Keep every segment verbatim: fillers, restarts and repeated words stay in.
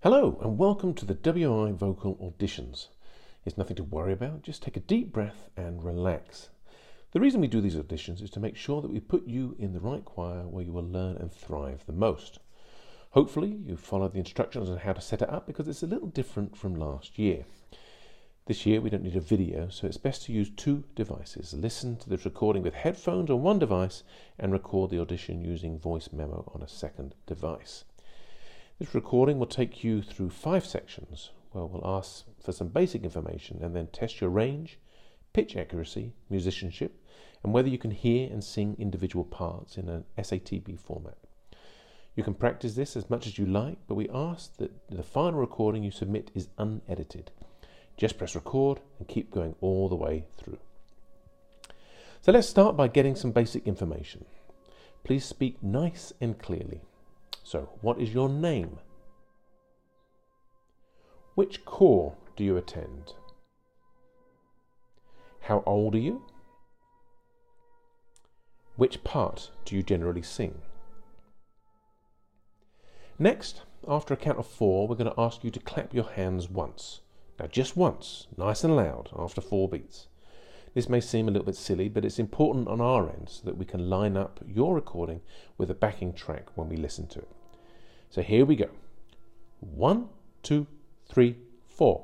Hello and welcome to the W I Vocal Auditions. It's nothing to worry about, just take a deep breath and relax. The reason we do these auditions is to make sure that we put you in the right choir where you will learn and thrive the most. Hopefully you followed the instructions on how to set it up because it's a little different from last year. This year we don't need a video, so it's best to use two devices. Listen to this recording with headphones on one device and record the audition using voice memo on a second device. This recording will take you through five sections where we'll ask for some basic information and then test your range, pitch accuracy, musicianship, and whether you can hear and sing individual parts in an S A T B format. You can practice this as much as you like, but we ask that the final recording you submit is unedited. Just press record and keep going all the way through. So let's start by getting some basic information. Please speak nice and clearly. So, what is your name? Which corps do you attend? How old are you? Which part do you generally sing? Next, after a count of four, we're going to ask you to clap your hands once. Now, just once, nice and loud, after four beats. This may seem a little bit silly, but it's important on our end so that we can line up your recording with a backing track when we listen to it. So here we go. One, two, three, four.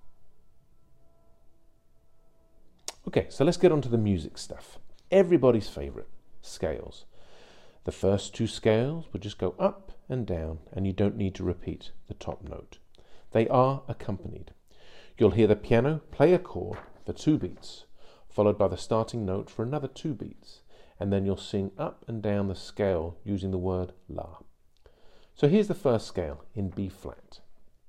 Okay, so let's get on to the music stuff. Everybody's favorite, scales. The first two scales will just go up and down, and you don't need to repeat the top note. They are accompanied. You'll hear the piano play a chord for two beats, followed by the starting note for another two beats, and then you'll sing up and down the scale using the word la. So here's the first scale in B flat.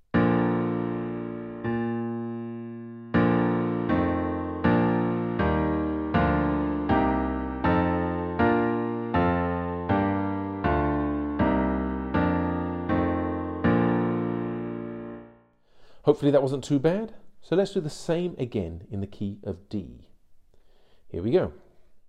Hopefully that wasn't too bad. So let's do the same again in the key of D. Here we go.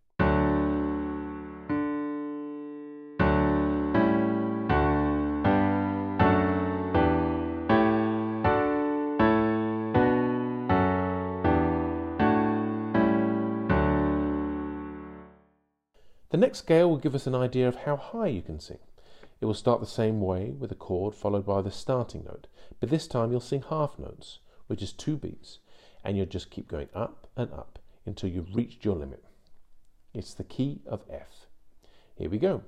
The next scale will give us an idea of how high you can sing. It will start the same way with a chord followed by the starting note, but this time you'll sing half notes, which is two beats, and you'll just keep going up and up until you've reached your limit. It's the key of F. Here we go.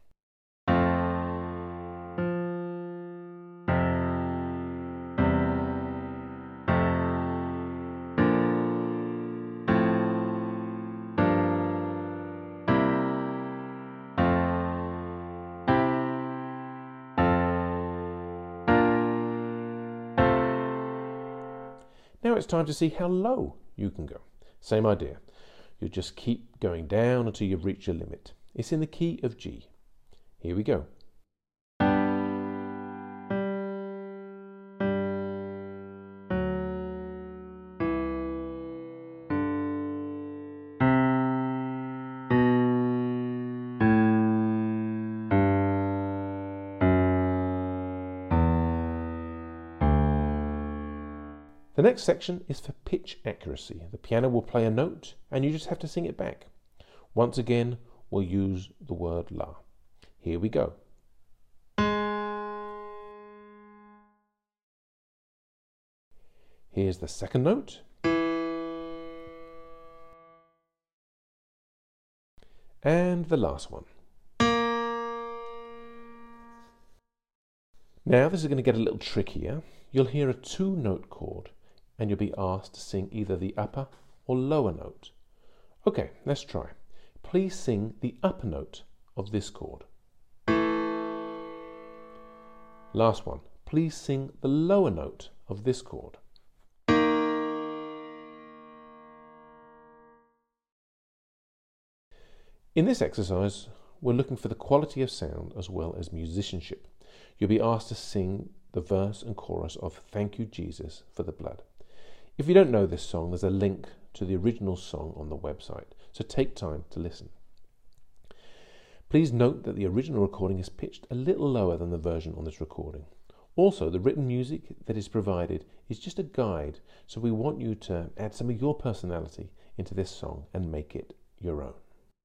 Now it's time to see how low you can go. Same idea. You just keep going down until you've reached your limit. It's in the key of G. Here we go. The next section is for pitch accuracy. The piano will play a note and you just have to sing it back. Once again, we'll use the word la. Here we go. Here's the second note. And the last one. Now this is going to get a little trickier. You'll hear a two-note chord, and you'll be asked to sing either the upper or lower note. Okay, let's try. Please sing the upper note of this chord. Last one. Please sing the lower note of this chord. In this exercise, we're looking for the quality of sound as well as musicianship. You'll be asked to sing the verse and chorus of Thank You, Jesus, for the Blood. If you don't know this song, there's a link to the original song on the website, so take time to listen. Please note that the original recording is pitched a little lower than the version on this recording. Also, the written music that is provided is just a guide, so we want you to add some of your personality into this song and make it your own.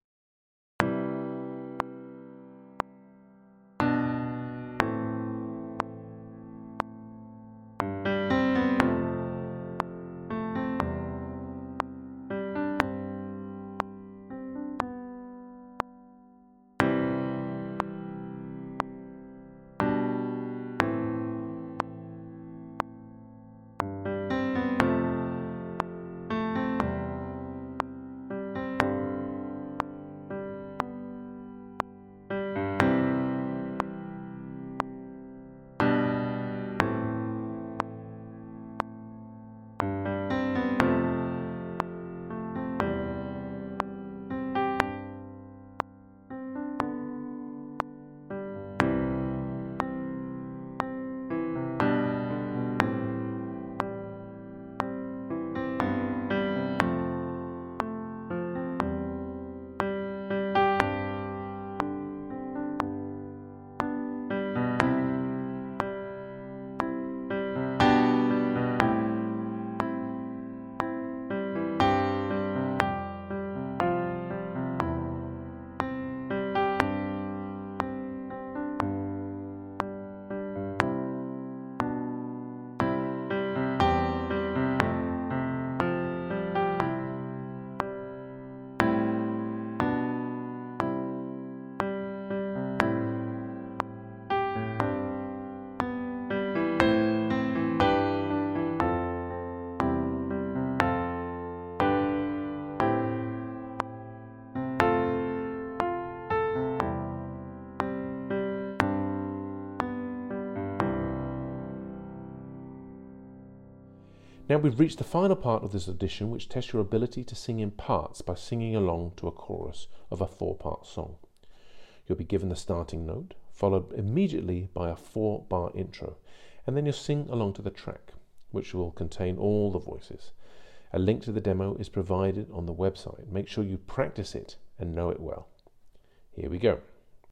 Now we've reached the final part of this audition, which tests your ability to sing in parts by singing along to a chorus of a four-part song. You'll be given the starting note, followed immediately by a four-bar intro, and then you'll sing along to the track, which will contain all the voices. A link to the demo is provided on the website. Make sure you practice it and know it well. Here we go.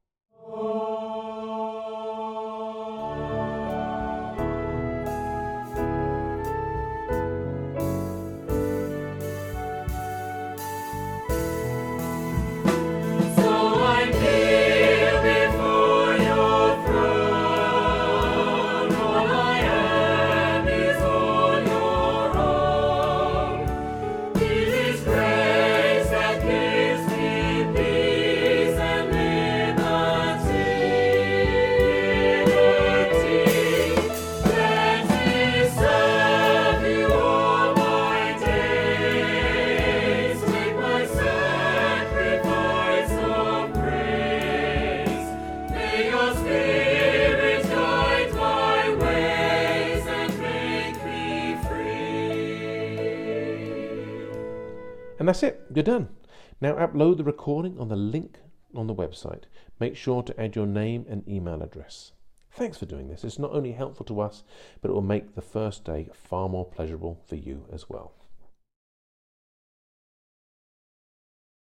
And that's it, you're done. Now upload the recording on the link on the website. Make sure to add your name and email address. Thanks for doing this. It's not only helpful to us, but it will make the first day far more pleasurable for you as well.